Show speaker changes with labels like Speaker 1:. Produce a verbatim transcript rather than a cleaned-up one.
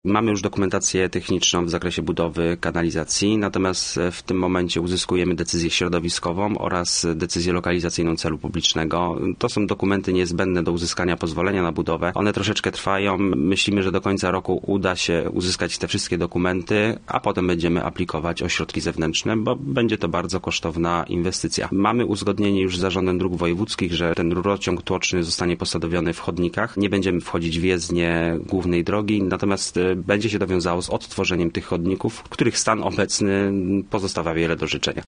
Speaker 1: Mamy już dokumentację techniczną w zakresie budowy kanalizacji, natomiast w tym momencie uzyskujemy decyzję środowiskową oraz decyzję lokalizacyjną celu publicznego. To są dokumenty niezbędne do uzyskania pozwolenia na budowę. One troszeczkę trwają. Myślimy, że do końca roku uda się uzyskać te wszystkie dokumenty, a potem będziemy aplikować o środki zewnętrzne, bo będzie to bardzo kosztowna inwestycja. Mamy uzgodnienie już z Zarządem Dróg Wojewódzkich, że ten rurociąg tłoczny zostanie posadowiony w chodnikach. Nie będziemy wchodzić w jezdnię głównej drogi, natomiast będzie się to wiązało z odtworzeniem tych chodników, których stan obecny pozostawia wiele do życzenia.